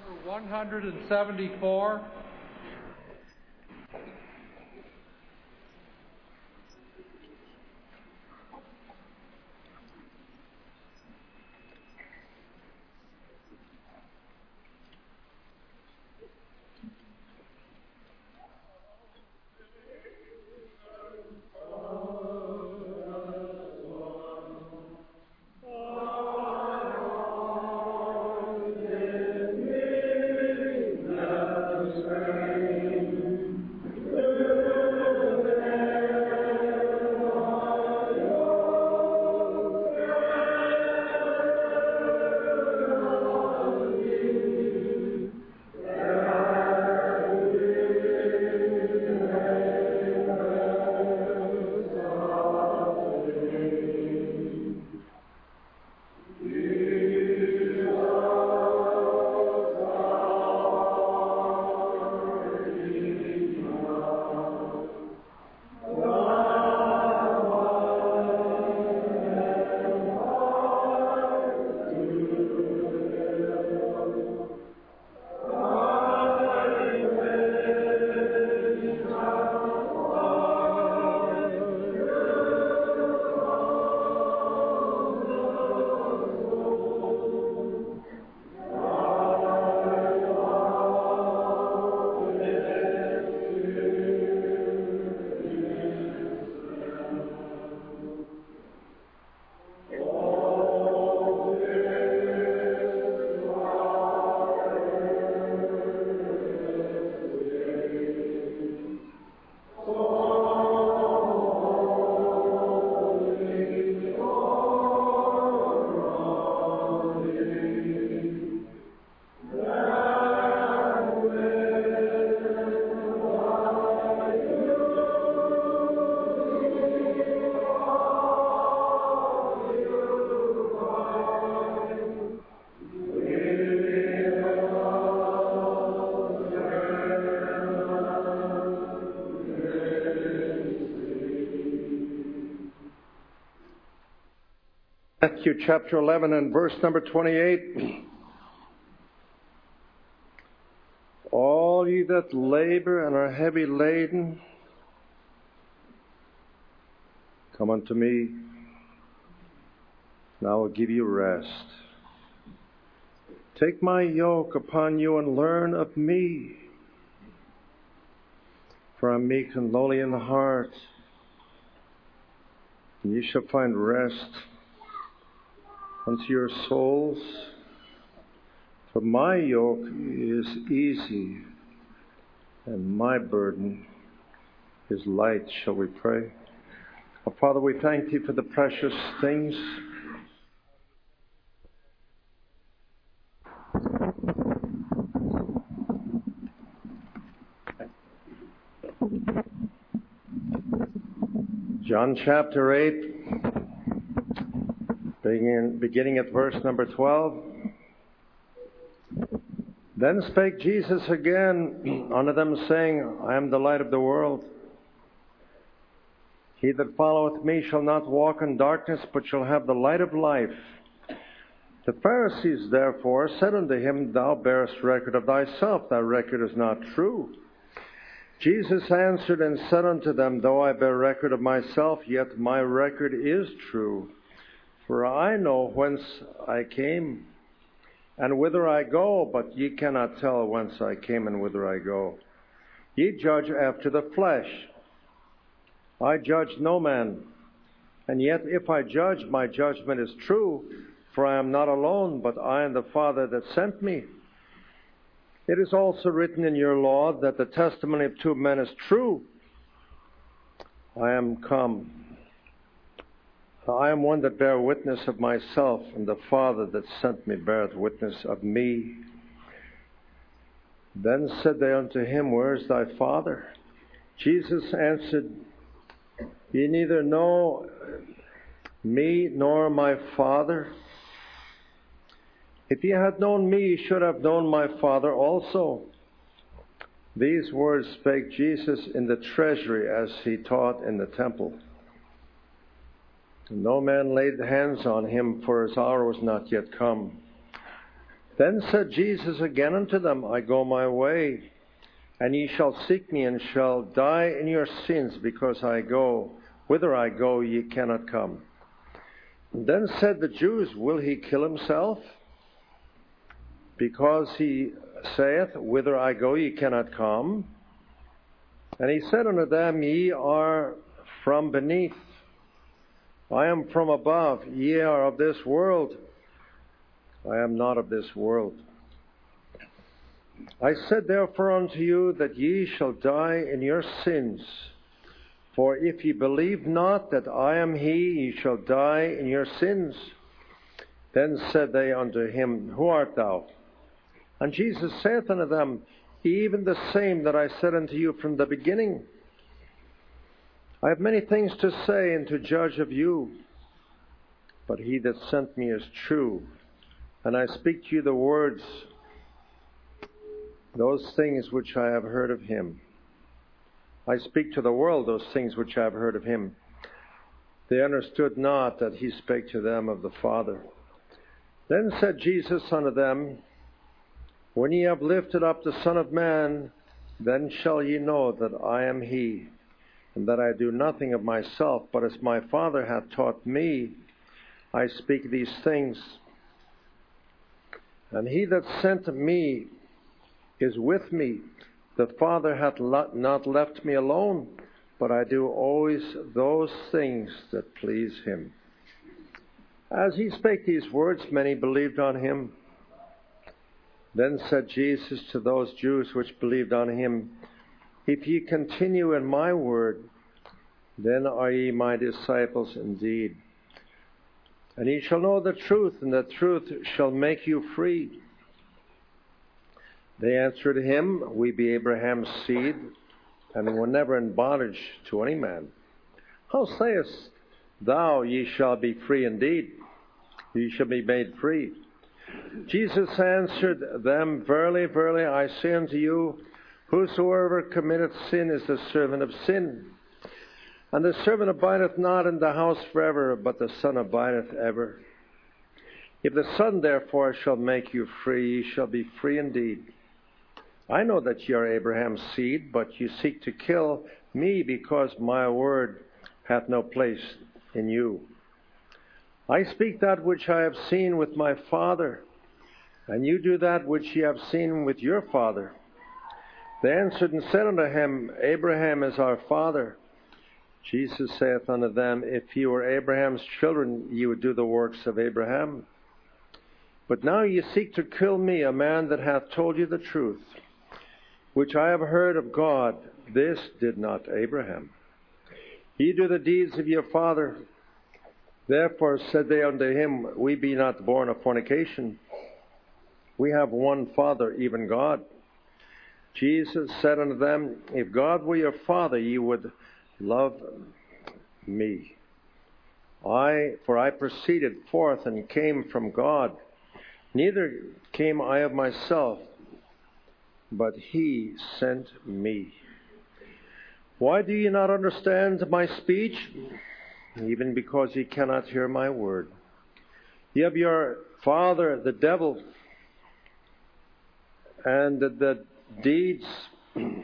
174. Matthew chapter 11 and verse number 28. All ye that labor and are heavy laden, come unto me, and I will give you rest. Take my yoke upon you and learn of me, for I am meek and lowly in heart, and ye shall find rest unto your souls. For my yoke is easy, and my burden is light. Shall we pray? Oh, Father, we thank Thee for the precious things John chapter 8, beginning at verse number 12. Then spake Jesus again unto them, saying, I am the light of the world. He that followeth me shall not walk in darkness, but shall have the light of life. The Pharisees therefore said unto him, Thou bearest record of thyself, thy record is not true. Jesus answered and said unto them, Though I bear record of myself, yet my record is true. For I know whence I came, and whither I go, but ye cannot tell whence I came and whither I go. Ye judge after the flesh. I judge no man. And yet if I judge, my judgment is true, for I am not alone, but I and the Father that sent me. It is also written in your law that the testimony of two men is true. I am come. I am one that bear witness of myself, and the Father that sent me beareth witness of me. Then said they unto him, Where is thy Father? Jesus answered, Ye neither know me nor my Father. If ye had known me, ye should have known my Father also. These words spake Jesus in the treasury as he taught in the temple. And no man laid hands on him, for his hour was not yet come. Then said Jesus again unto them, I go my way, and ye shall seek me, and shall die in your sins, because I go. Whither I go, ye cannot come. And then said the Jews, Will he kill himself? Because he saith, Whither I go, ye cannot come. And he said unto them, Ye are from beneath, I am from above. Ye are of this world, I am not of this world. I said therefore unto you that ye shall die in your sins. For if ye believe not that I am he, ye shall die in your sins. Then said they unto him, Who art thou? And Jesus saith unto them, Even the same that I said unto you from the beginning. I have many things to say and to judge of you, but he that sent me is true, and I speak to you the words, those things which I have heard of him. I speak to the world those things which I have heard of him. They understood not that he spake to them of the Father. Then said Jesus unto them, When ye have lifted up the Son of Man, then shall ye know that I am he, and that I do nothing of myself, but as my Father hath taught me, I speak these things. And he that sent me is with me. The Father hath not left me alone, but I do always those things that please him. As he spake these words, many believed on him. Then said Jesus to those Jews which believed on him, If ye continue in my word, then are ye my disciples indeed. And ye shall know the truth, and the truth shall make you free. They answered him, We be Abraham's seed, and were never in bondage to any man. How sayest thou, Ye shall be free indeed? Ye shall be made free. Jesus answered them, Verily, verily, I say unto you, Whosoever committeth sin is the servant of sin. And the servant abideth not in the house forever, but the Son abideth ever. If the Son therefore shall make you free, ye shall be free indeed. I know that ye are Abraham's seed, but ye seek to kill me, because my word hath no place in you. I speak that which I have seen with my Father, and you do that which ye have seen with your father. They answered and said unto him, Abraham is our father. Jesus saith unto them, If ye were Abraham's children, ye would do the works of Abraham. But now ye seek to kill me, a man that hath told you the truth, which I have heard of God. This did not Abraham. Ye do the deeds of your father. Therefore said they unto him, We be not born of fornication. We have one Father, even God. Jesus said unto them, If God were your Father, ye would love me. For I proceeded forth and came from God. Neither came I of myself, but he sent me. Why do ye not understand my speech? Even because ye cannot hear my word. Ye have your father, the devil, and the deeds and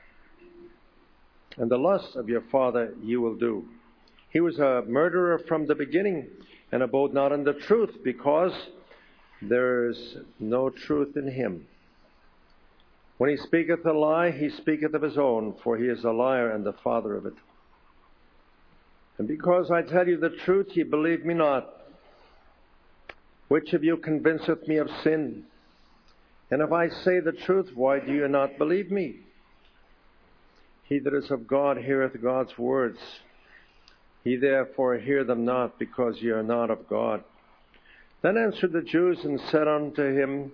the lusts of your father ye will do. He was a murderer from the beginning, and abode not in the truth, because there is no truth in him. When he speaketh a lie, he speaketh of his own, for he is a liar and the father of it. And because I tell you the truth, ye believe me not. Which of you convinceth me of sin? And if I say the truth, why do you not believe me? He that is of God heareth God's words. Ye therefore hear them not, because ye are not of God. Then answered the Jews and said unto him,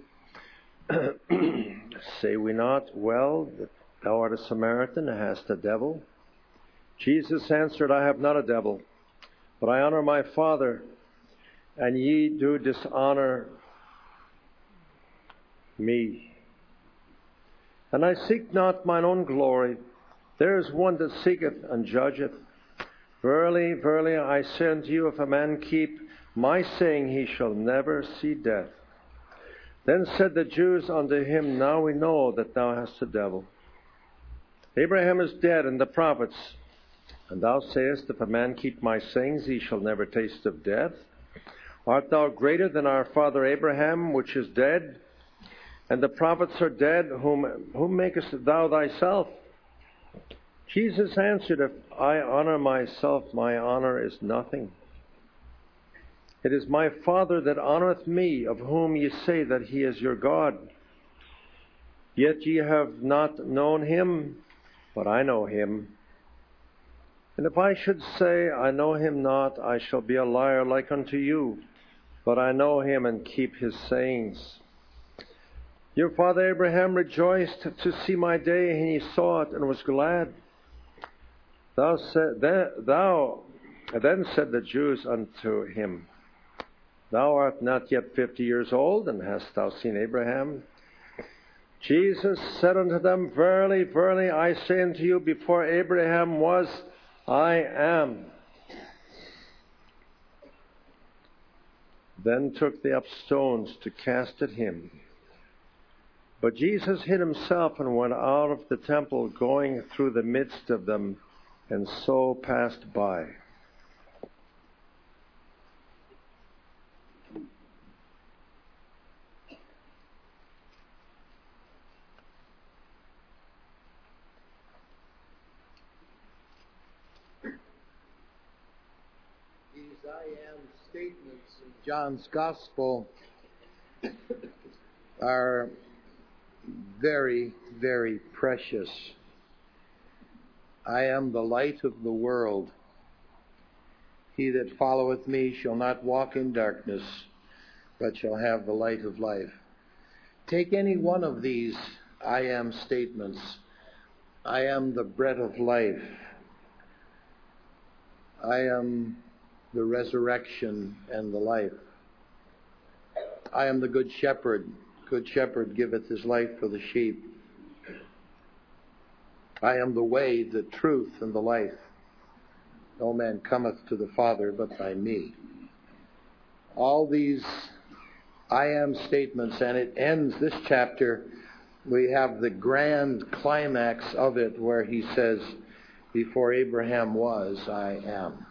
Say we not well that thou art a Samaritan, and hast a devil? Jesus answered, I have not a devil, but I honor my Father, and ye do dishonor me. And I seek not mine own glory. There is one that seeketh and judgeth. Verily, verily, I say unto you, if a man keep my saying, he shall never see death. Then said the Jews unto him, Now we know that thou hast a devil. Abraham is dead, and the prophets. And thou sayest, If a man keep my sayings, he shall never taste of death. Art thou greater than our father Abraham, which is dead? And the prophets are dead. Whom makest thou thyself? Jesus answered, If I honor myself, my honor is nothing. It is my Father that honoreth me, of whom ye say that he is your God. Yet ye have not known him, but I know him. And if I should say, I know him not, I shall be a liar like unto you. But I know him and keep his sayings. Your father Abraham rejoiced to see my day, and he saw it and was glad. Then said the Jews unto him, Thou art not yet 50 years old, and hast thou seen Abraham? Jesus said unto them, Verily, verily, I say unto you, before Abraham was, I am. Then took they up stones to cast at him. But Jesus hid himself and went out of the temple, going through the midst of them, and so passed by. I am statements in John's Gospel are very, very precious. I am the light of the world. He that followeth me shall not walk in darkness, but shall have the light of life. Take any one of these I am statements. I am the bread of life. I am the resurrection and the life. I am the good shepherd. Good shepherd giveth his life for the sheep. I am the way, the truth, and the life. No man cometh to the Father but by me. All these I am statements, and it ends this chapter. We have the grand climax of it where he says, Before Abraham was, I am.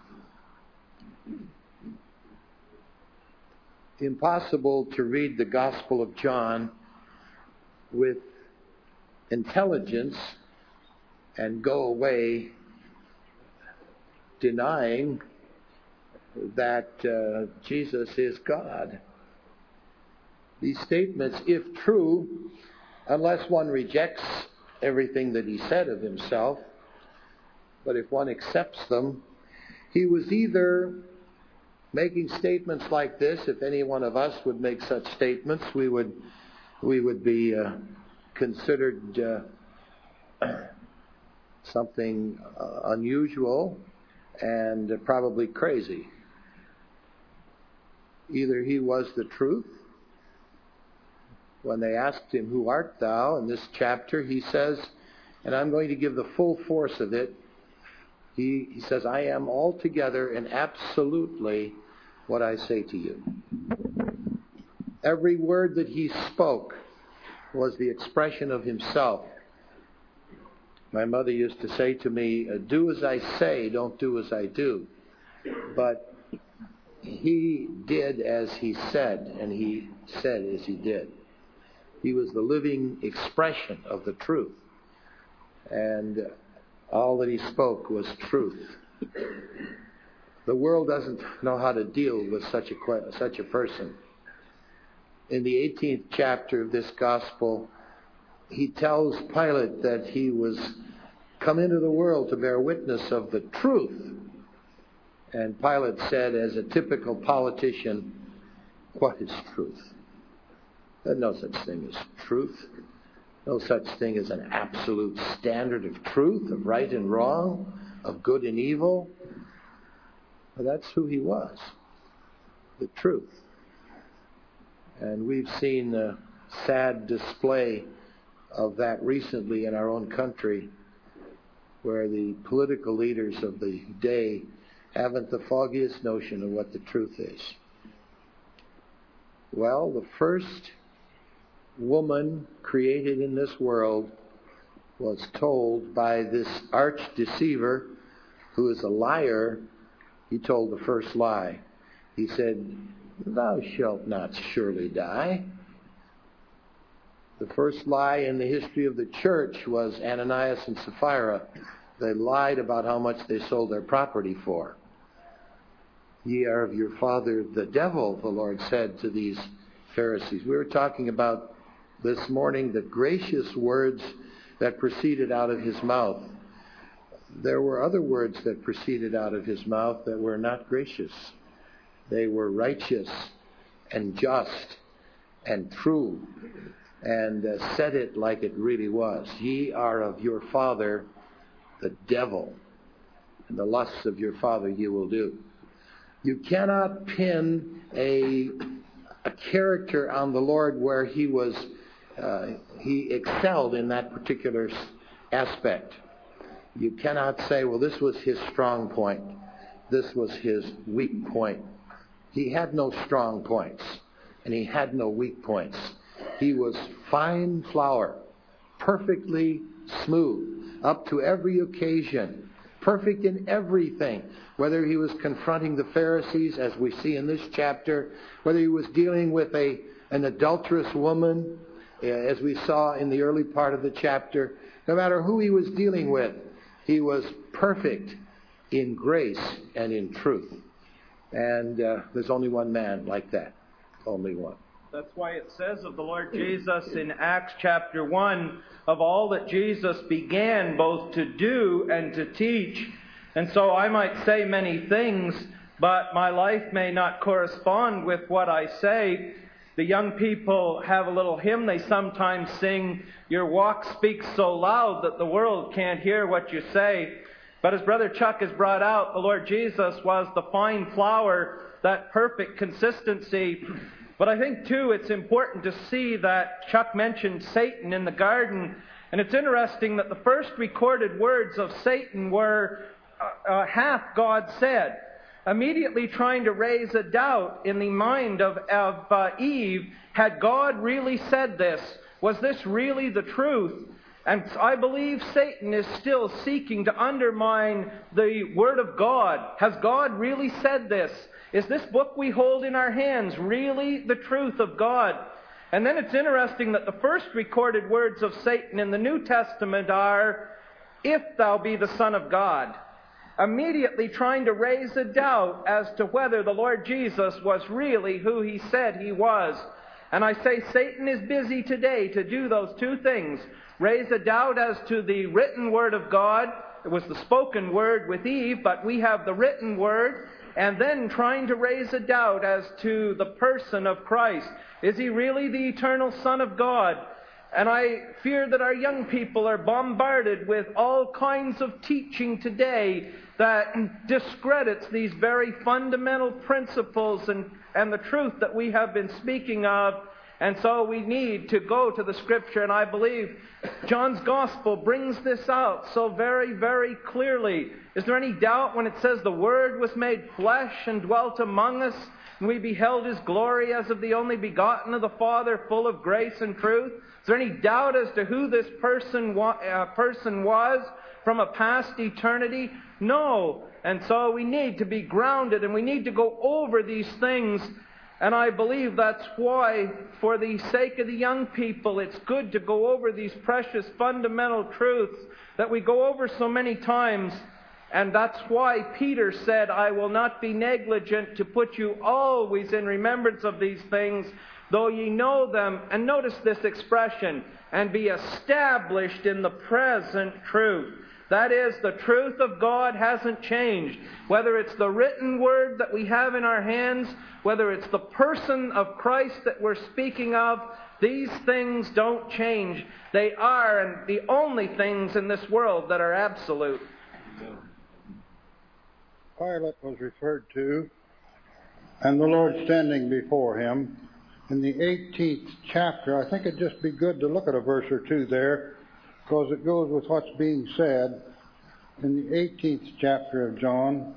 Impossible to read the Gospel of John with intelligence and go away denying that Jesus is God. These statements, if true, unless one rejects everything that he said of himself, but if one accepts them, he was either making statements like this. If any one of us would make such statements, we would be considered something unusual and probably crazy. Either he was the truth. When they asked him, Who art thou? In this chapter, he says, and I'm going to give the full force of it, he says, I am altogether and absolutely what I say to you. Every word that he spoke was the expression of himself. My mother used to say to me, do as I say, don't do as I do. But he did as he said, and he said as he did. He was the living expression of the truth. And all that he spoke was truth. The world doesn't know how to deal with such a person. In the 18th chapter of this gospel, he tells Pilate that he was come into the world to bear witness of the truth. And Pilate said, as a typical politician, what is truth? There's no such thing as truth. No such thing as an absolute standard of truth, of right and wrong, of good and evil. Well, that's who he was, the truth. And we've seen a sad display of that recently in our own country, where the political leaders of the day haven't the foggiest notion of what the truth is. Well, the first woman created in this world was told by this arch deceiver, who is a liar. He told the first lie. He said, "Thou shalt not surely die." The first lie in the history of the church was Ananias and Sapphira. They lied about how much they sold their property for. "Ye are of your father the devil," the Lord said to these Pharisees. We were talking about this morning the gracious words that proceeded out of his mouth. There were other words that proceeded out of his mouth that were not gracious. They were righteous and just and true, and said it like it really was. "Ye are of your father the devil, and the lusts of your father you will do." You cannot pin a character on the Lord where he excelled in that particular aspect. You cannot say, well, this was his strong point, this was his weak point. He had no strong points, and he had no weak points. He was fine flour, perfectly smooth, up to every occasion, perfect in everything. Whether he was confronting the Pharisees, as we see in this chapter, whether he was dealing with an adulterous woman, as we saw in the early part of the chapter, no matter who he was dealing with, he was perfect in grace and in truth. And there's only one man like that. Only one. That's why it says of the Lord Jesus in Acts chapter 1, of all that Jesus began both to do and to teach. And so I might say many things, but my life may not correspond with what I say. The young people have a little hymn they sometimes sing, "Your walk speaks so loud that the world can't hear what you say." But as Brother Chuck has brought out, the Lord Jesus was the fine flour, that perfect consistency. But I think, too, it's important to see that Chuck mentioned Satan in the garden. And it's interesting that the first recorded words of Satan were, "hath God said?" Immediately trying to raise a doubt in the mind of Eve. Had God really said this? Was this really the truth? And I believe Satan is still seeking to undermine the Word of God. Has God really said this? Is this book we hold in our hands really the truth of God? And then it's interesting that the first recorded words of Satan in the New Testament are, "If thou be the Son of God." Immediately trying to raise a doubt as to whether the Lord Jesus was really who he said he was. And I say Satan is busy today to do those two things. Raise a doubt as to the written Word of God. It was the spoken Word with Eve, but we have the written Word. And then trying to raise a doubt as to the person of Christ. Is he really the eternal Son of God? And I fear that our young people are bombarded with all kinds of teaching today that discredits these very fundamental principles and the truth that we have been speaking of. And so we need to go to the Scripture, and I believe John's Gospel brings this out so very, very clearly. Is there any doubt when it says the Word was made flesh and dwelt among us, and we beheld His glory as of the only begotten of the Father, full of grace and truth? Is there any doubt as to who this person was from a past eternity? No. And so we need to be grounded, and we need to go over these things. And I believe that's why, for the sake of the young people, it's good to go over these precious fundamental truths that we go over so many times. And that's why Peter said, "I will not be negligent to put you always in remembrance of these things, though ye know them." And notice this expression, "and be established in the present truth." That is, the truth of God hasn't changed. Whether it's the written Word that we have in our hands, whether it's the person of Christ that we're speaking of, these things don't change. They are the only things in this world that are absolute. Pilate was referred to, and the Lord standing before him. In the 18th chapter, I think it'd just be good to look at a verse or two there, because it goes with what's being said in the 18th chapter of John.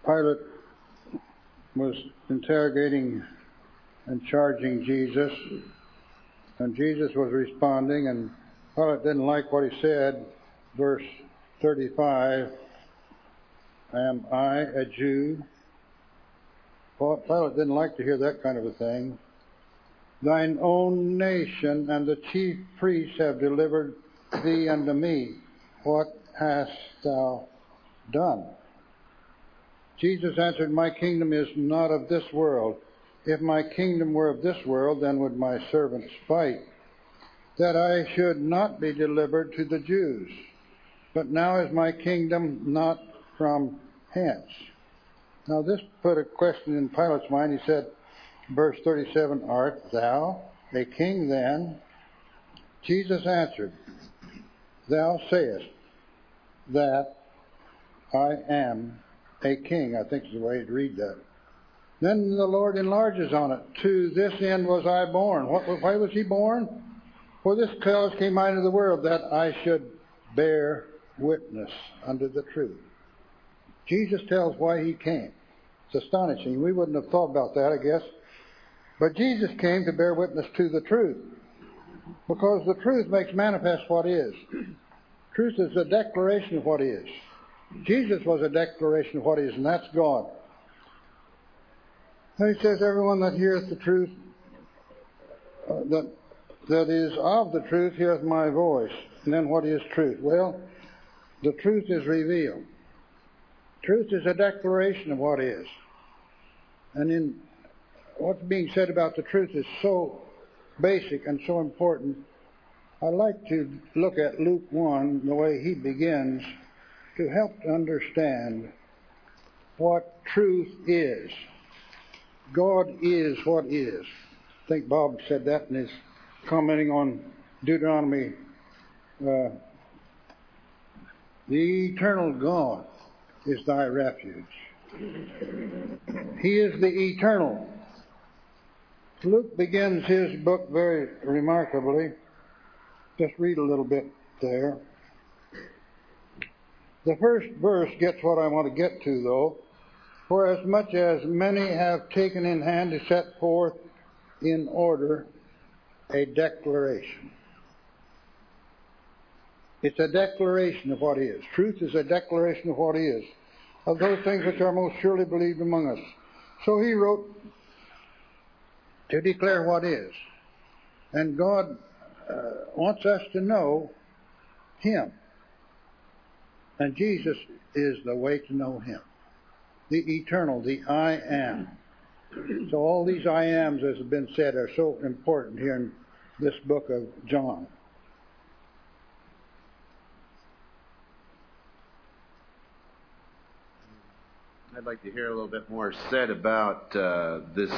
Pilate was interrogating and charging Jesus, and Jesus was responding, and Pilate didn't like what he said. Verse 35, am I a Jew? Pilate didn't like to hear that kind of a thing. Thine own nation and the chief priests have delivered thee unto me. What hast thou done? Jesus answered, my kingdom is not of this world. If my kingdom were of this world, then would my servants fight, that I should not be delivered to the Jews. But now is my kingdom not from hence. Now this put a question in Pilate's mind. He said, verse 37, art thou a king then? Jesus answered, thou sayest that I am a king. I think is the way to read that. Then the Lord enlarges on it. To this end was I born. Why was he born? For this cause came I into the world, that I should bear witness unto the truth. Jesus tells why he came. It's astonishing. We wouldn't have thought about that, I guess. But Jesus came to bear witness to the truth. Because the truth makes manifest what is. Truth is a declaration of what is. Jesus was a declaration of what is, and that's God. And he says, everyone that heareth the truth, that is of the truth, heareth my voice. And then what is truth? Well, the truth is revealed. Truth is a declaration of what is. And in what's being said about the truth is so basic and so important. I'd like to look at Luke 1, the way he begins, to help to understand what truth is. God is what is. I think Bob said that in his commenting on Deuteronomy. The eternal God is thy refuge. He is the eternal. Luke begins his book very remarkably. Just read a little bit there. The first verse gets what I want to get to, though. For as much as many have taken in hand to set forth in order a declaration. It's a declaration of what is. Truth is a declaration of what is, of those things which are most surely believed among us. So he wrote to declare what is. And God wants us to know him. And Jesus is the way to know him. The eternal, the I am. So all these I ams, as has been said, are so important here in this book of John. I'd like to hear a little bit more said about this